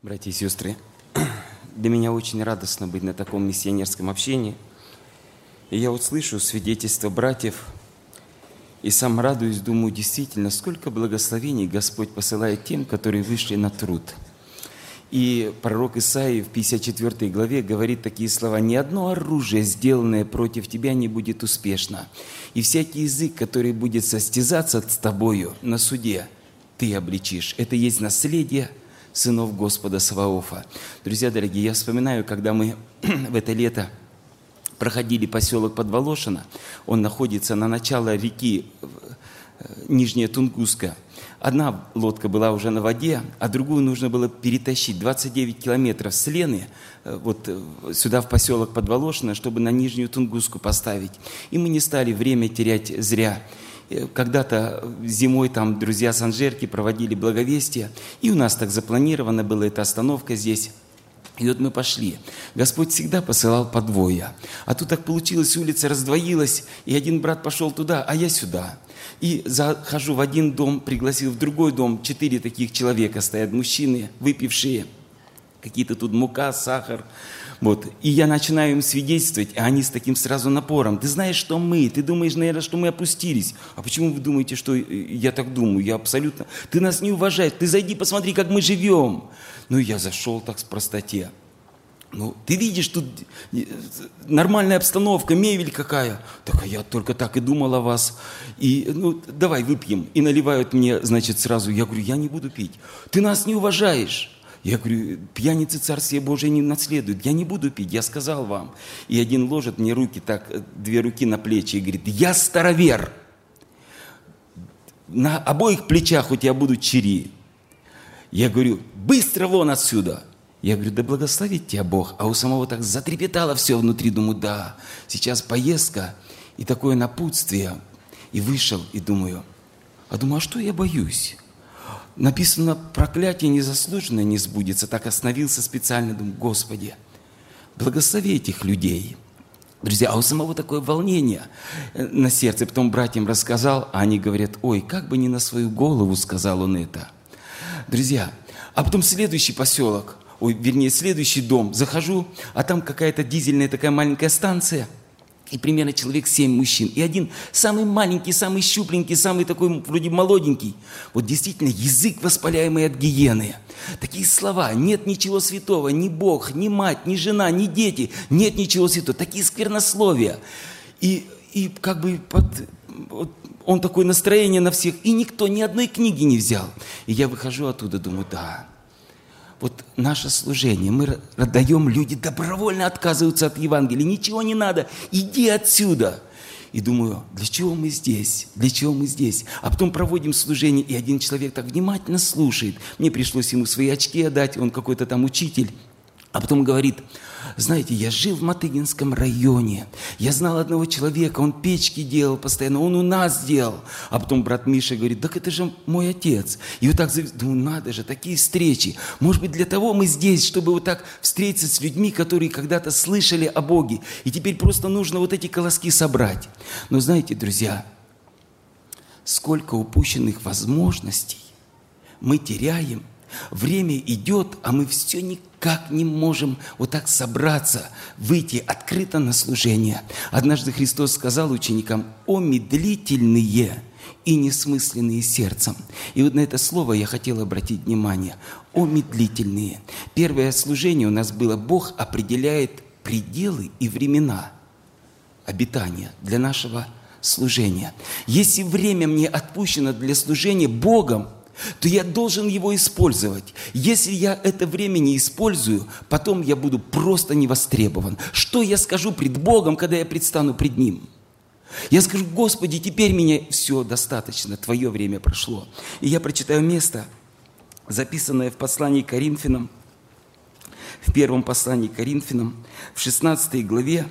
Братья и сестры, для меня очень радостно быть на таком миссионерском общении. И я вот слышу свидетельства братьев, и сам радуюсь, думаю, действительно, сколько благословений Господь посылает тем, которые вышли на труд. И пророк Исаия в 54 главе говорит такие слова: «Ни одно оружие, сделанное против тебя, не будет успешно, и всякий язык, который будет состязаться с тобою на суде, ты обличишь». Это есть наследие сынов Господа Саваофа. Друзья дорогие, я вспоминаю, когда мы в это лето проходили поселок Подволошино, он находится на начало реки Нижняя Тунгуска. Одна лодка была уже на воде, а другую нужно было перетащить 29 километров с Лены вот сюда, в поселок Подволошино, чтобы на Нижнюю Тунгуску поставить. И мы не стали время терять зря. Когда-то зимой там друзья с Анжерки проводили благовестие, и у нас так запланирована была эта остановка здесь. И вот мы пошли. Господь всегда посылал по двое. А тут так получилось, улица раздвоилась, и один брат пошел туда, а я сюда. И захожу в один дом, пригласил в другой дом. 4 таких человека стоят, мужчины, выпившие. Какие-то тут мука, сахар. Вот. И я начинаю им свидетельствовать, а они с таким сразу напором: ты знаешь, что мы? Ты думаешь, наверное, что мы опустились. А почему вы думаете, что я так думаю? Я абсолютно... Ты нас не уважаешь. Ты зайди, посмотри, как мы живем. Ну, я зашел так с простоте. Ну, ты видишь, тут нормальная обстановка, мебель какая. Так, а я только так и думал о вас. И, ну, давай выпьем. И наливают мне, значит, сразу. Я говорю, я не буду пить. Ты нас не уважаешь. Я говорю, пьяницы Царствие Божие не наследуют. Я не буду пить, я сказал вам. И один ложит мне руки, так, 2 руки на плечи и говорит: я старовер. На обоих плечах у тебя будут чири. Я говорю, быстро вон отсюда. Я говорю, да благословит тебя Бог. А у самого так затрепетало все внутри. Думаю, да, сейчас поездка и такое напутствие. И вышел, и думаю, а что я боюсь? Написано, проклятие незаслуженное не сбудется. Так остановился специально, думаю, Господи, благослови этих людей. Друзья, а у самого такое волнение на сердце. Потом братьям рассказал, а они говорят, ой, как бы не на свою голову сказал он это. Друзья, а потом следующий поселок, следующий дом. Захожу, а там какая-то дизельная такая маленькая станция. И примерно человек 7 мужчин. И один самый маленький, самый щупленький, самый такой вроде молоденький. Вот действительно язык, воспаляемый от гиены. Такие слова. Нет ничего святого. Ни Бог, ни мать, ни жена, ни дети. Нет ничего святого. Такие сквернословия. И как бы он такое настроение на всех. И никто ни одной книги не взял. И я выхожу оттуда, думаю, да. Вот наше служение, мы отдаем, люди добровольно отказываются от Евангелия, ничего не надо, иди отсюда. И думаю, для чего мы здесь? Для чего мы здесь? А потом проводим служение, и один человек так внимательно слушает. Мне пришлось ему свои очки отдать, он какой-то там учитель. А потом говорит, знаете, я жил в Матыгинском районе, я знал одного человека, он печки делал постоянно, он у нас делал. А потом брат Миша говорит, так это же мой отец. И вот так, думаю, надо же, такие встречи. Может быть, для того мы здесь, чтобы вот так встретиться с людьми, которые когда-то слышали о Боге. И теперь просто нужно вот эти колоски собрать. Но знаете, друзья, сколько упущенных возможностей мы теряем. Время идет, а мы все никак не можем вот так собраться, выйти открыто на служение. Однажды Христос сказал ученикам: «О медлительные и несмысленные сердцем». И вот на это слово я хотел обратить внимание. «О медлительные». Первое служение у нас было: Бог определяет пределы и времена обитания для нашего служения. Если время мне отпущено для служения Богом, то я должен его использовать. Если я это время не использую, потом я буду просто не востребован. Что я скажу пред Богом, когда я предстану пред Ним? Я скажу: Господи, теперь меня все достаточно, Твое время прошло. И я прочитаю место, записанное в послании к Коринфянам, в первом послании к Коринфянам, в 16 главе,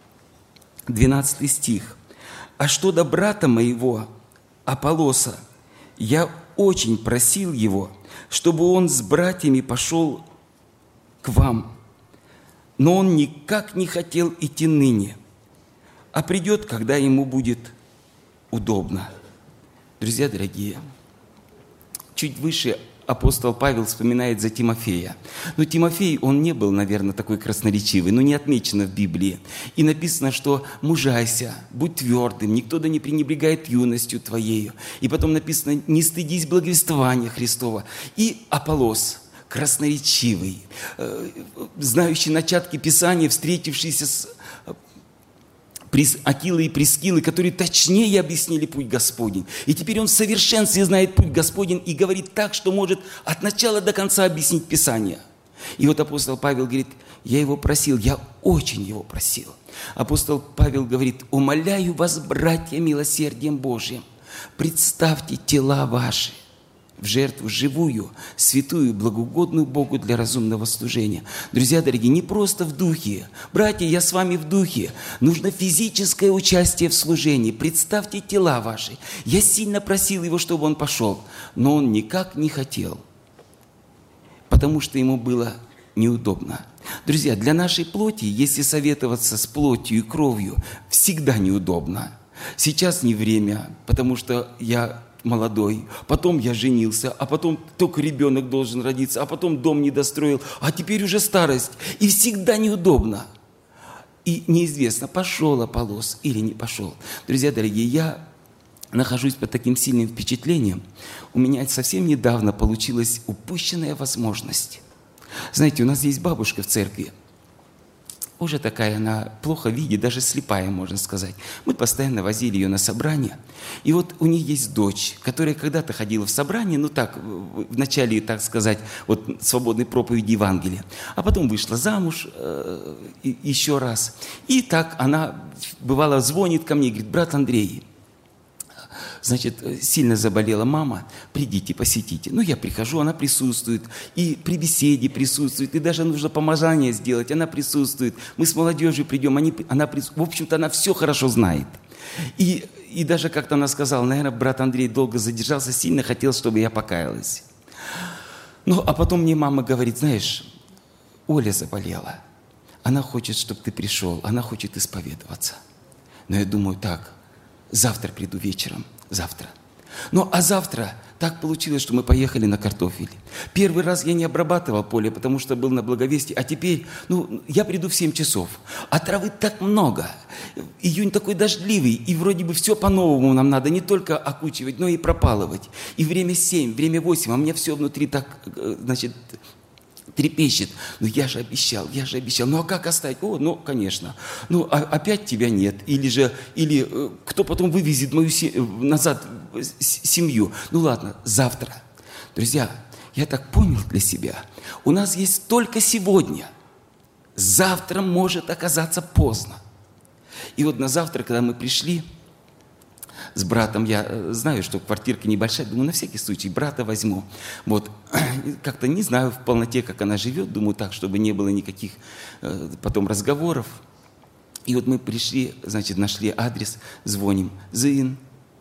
12 стих. «А что до брата моего, Аполлоса, я очень просил его, чтобы он с братьями пошел к вам, но он никак не хотел идти ныне, а придет, когда ему будет удобно». Друзья дорогие, чуть выше апостол Павел вспоминает за Тимофея. Но Тимофей, он не был, наверное, такой красноречивый, но не отмечено в Библии. И написано, что «мужайся, будь твердым, никто да не пренебрегает юностью твоею». И потом написано «не стыдись благовествования Христова». И Аполлос, красноречивый, знающий начатки Писания, встретившийся с Акилой и Прискилой, которые точнее объяснили путь Господень. И теперь он в совершенстве знает путь Господень и говорит так, что может от начала до конца объяснить Писание. И вот апостол Павел говорит, я его просил, я очень его просил. Апостол Павел говорит, умоляю вас, братья, милосердием Божьим, представьте тела ваши в жертву живую, святую, благоугодную Богу для разумного служения. Друзья дорогие, не просто в духе. Братья, я с вами в духе. Нужно физическое участие в служении. Представьте тела ваши. Я сильно просил его, чтобы он пошел, но он никак не хотел, потому что ему было неудобно. Друзья, для нашей плоти, если советоваться с плотью и кровью, всегда неудобно. Сейчас не время, потому что я молодой, потом я женился, а потом только ребенок должен родиться, а потом дом не достроил, а теперь уже старость. И всегда неудобно. И неизвестно, пошел Аполлос или не пошел. Друзья дорогие, я нахожусь под таким сильным впечатлением. У меня совсем недавно получилась упущенная возможность. Знаете, у нас есть бабушка в церкви. Уже такая, она плохо видит, даже слепая, можно сказать. Мы постоянно возили ее на собрания. И вот у них есть дочь, которая когда-то ходила в собрание, ну так, в начале, так сказать, вот свободной проповеди Евангелия. А потом вышла замуж еще раз. И так она, бывало, звонит ко мне и говорит, брат Андрей, значит, сильно заболела мама, придите, посетите. Ну, я прихожу, она присутствует, и при беседе присутствует, и даже нужно помазание сделать, она присутствует. Мы с молодежью придем, она присутствует. В общем-то, она все хорошо знает. И даже как-то она сказала, наверное, брат Андрей долго задержался, сильно хотел, чтобы я покаялась. Ну, а потом мне мама говорит, знаешь, Оля заболела, она хочет, чтобы ты пришел, она хочет исповедоваться. Но я думаю, так, завтра приду вечером. Завтра. Ну, а завтра так получилось, что мы поехали на картофель. Первый раз я не обрабатывал поле, потому что был на благовестии, а теперь, я приду в 7 часов. А травы так много. Июнь такой дождливый, и вроде бы все по-новому нам надо, не только окучивать, но и пропалывать. И время 7, время 8, а у меня все внутри так, значит, трепещет. Ну, я же обещал. Ну, а как оставить? Конечно. Ну, опять тебя нет. Или кто потом вывезет мою назад семью? Ну, ладно, завтра. Друзья, я так понял для себя. У нас есть только сегодня. Завтра может оказаться поздно. И вот на завтра, когда мы пришли с братом, я знаю, что квартирка небольшая, думаю, на всякий случай брата возьму. Вот, как-то не знаю в полноте, как она живет, думаю так, чтобы не было никаких потом разговоров. И вот мы пришли, значит, нашли адрес, звоним, Зын,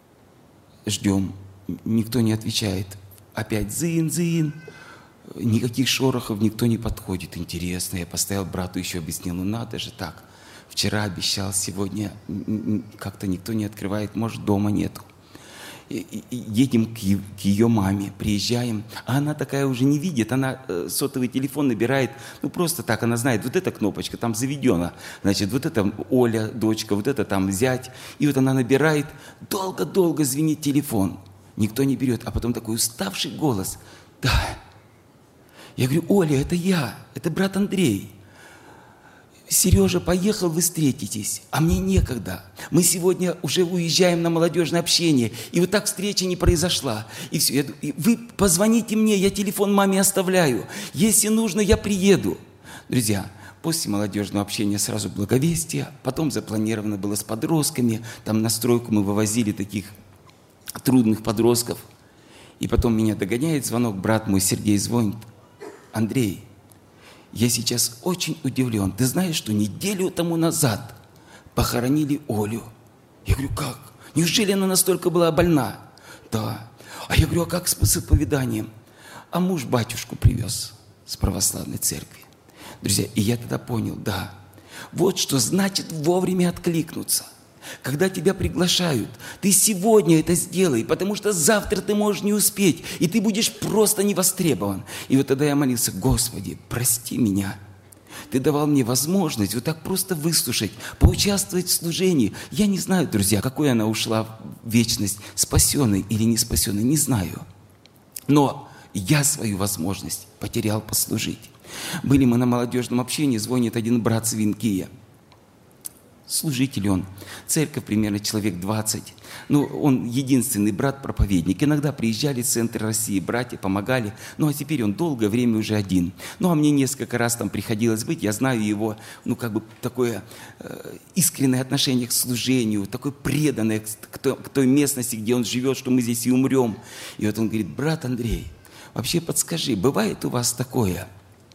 ждем, никто не отвечает. Опять Зын, никаких шорохов, никто не подходит. Интересно, я поставил брату, еще объяснил, надо же так. Вчера обещал, сегодня как-то никто не открывает, может, дома нету. Едем к ее маме, приезжаем, а она такая уже не видит, она сотовый телефон набирает, просто так, она знает, вот эта кнопочка там заведена, значит, вот это Оля, дочка, вот это там зять, и вот она набирает, долго-долго звенит телефон, никто не берет, а потом такой уставший голос, да. Я говорю, Оля, это я, это брат Андрей. Сережа поехал, вы встретитесь, а мне некогда. Мы сегодня уже уезжаем на молодежное общение, и вот так встреча не произошла. И все. Вы позвоните мне, я телефон маме оставляю. Если нужно, я приеду. Друзья, после молодежного общения сразу благовестие, потом запланировано было с подростками, там на стройку мы вывозили таких трудных подростков. И потом меня догоняет звонок, брат мой Сергей звонит, Андрей, я сейчас очень удивлен. Ты знаешь, что неделю тому назад похоронили Олю? Я говорю, как? Неужели она настолько была больна? Да. А я говорю, а как с исповеданием? А муж батюшку привез с православной церкви. Друзья, и я тогда понял, да. Вот что значит вовремя откликнуться. Когда тебя приглашают, ты сегодня это сделай, потому что завтра ты можешь не успеть, и ты будешь просто не востребован. И вот тогда я молился: Господи, прости меня. Ты давал мне возможность вот так просто выслушать, поучаствовать в служении. Я не знаю, друзья, какой она ушла в вечность, спасенной или не спасенной, не знаю. Но я свою возможность потерял послужить. Были мы на молодежном общении, звонит один брат с Винкия. Служитель он, церковь примерно человек 20. Ну, он единственный брат-проповедник. Иногда приезжали в центр России, братья помогали. Ну, а теперь он долгое время уже один. Ну, а мне несколько раз там приходилось быть. Я знаю его, ну, как бы такое искреннее отношение к служению, такое преданное к той местности, где он живет, что мы здесь и умрем. И вот он говорит: брат Андрей, вообще подскажи, бывает у вас такое?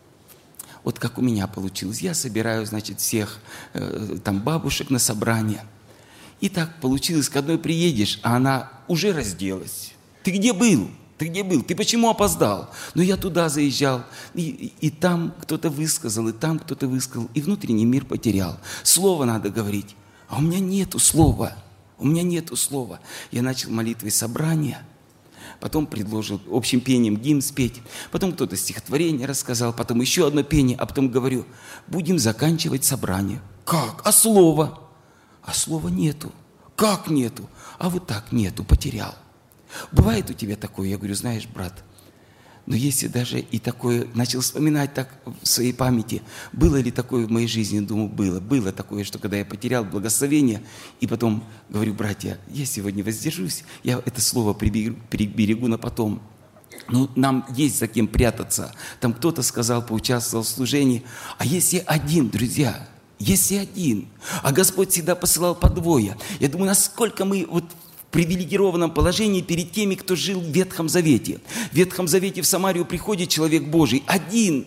Вот как у меня получилось. Я собираю, значит, всех там бабушек на собрание. И так получилось, к одной приедешь, а она уже разделась. Ты где был? Ты где был? Ты почему опоздал? Ну, я туда заезжал. И там кто-то высказал, и там кто-то высказал. И внутренний мир потерял. Слово надо говорить. А у меня нету слова. У меня нету слова. Я начал молитвой собрания. Потом предложил общим пением гимн спеть. Потом кто-то стихотворение рассказал. Потом еще одно пение. А потом говорю: будем заканчивать собрание. Как? А слова? А слова нету. Как нету? А вот так нету, потерял. Бывает у тебя такое? Я говорю: знаешь, брат, но если даже и такое, начал вспоминать так в своей памяти, было ли такое в моей жизни? Думаю, было. Было такое, что когда я потерял благословение, и потом говорю: братья, я сегодня воздержусь, я это слово приберегу на потом. Ну, нам есть за кем прятаться. Там кто-то сказал, поучаствовал в служении. А если один, друзья, если один, а Господь всегда посылал по двое. Я думаю, насколько мы вот в привилегированном положении перед теми, кто жил в Ветхом Завете. В Ветхом Завете в Самарию приходит человек Божий, один,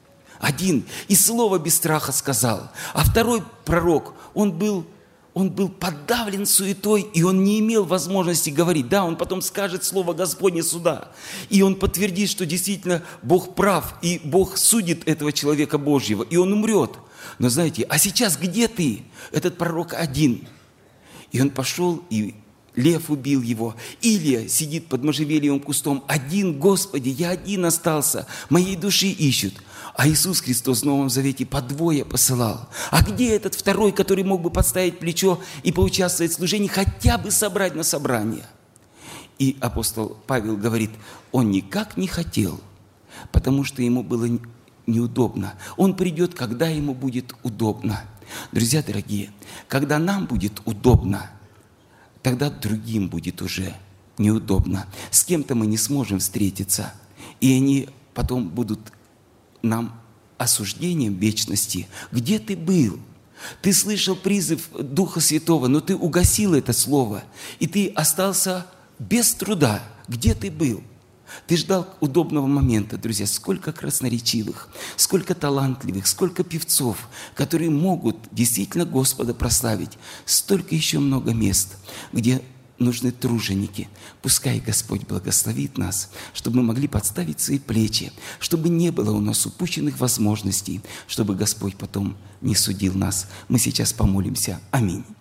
и слово без страха сказал. А второй пророк, он был подавлен суетой, и он не имел возможности говорить. Да, он потом скажет слово Господне суда, и он подтвердит, что действительно Бог прав, и Бог судит этого человека Божьего, и он умрет. Но знаете, а сейчас где ты? Этот пророк один. И он пошел, и лев убил его. Илия сидит под можжевельевым кустом. Один, Господи, я один остался. Моей души ищут. А Иисус Христос в Новом Завете по двое посылал. А где этот второй, который мог бы подставить плечо и поучаствовать в служении, хотя бы собрать на собрание? И апостол Павел говорит: он никак не хотел, потому что ему было неудобно. Он придет, когда ему будет удобно. Друзья дорогие, когда нам будет удобно, тогда другим будет уже неудобно. С кем-то мы не сможем встретиться, и они потом будут нам осуждением вечности. Где ты был? Ты слышал призыв Духа Святого, но ты угасил это слово, и ты остался без труда. Где ты был? Ты ждал удобного момента, друзья. Сколько красноречивых, сколько талантливых, сколько певцов, которые могут действительно Господа прославить. Столько еще много мест, где нужны труженики. Пускай Господь благословит нас, чтобы мы могли подставить свои плечи, чтобы не было у нас упущенных возможностей, чтобы Господь потом не судил нас. Мы сейчас помолимся. Аминь.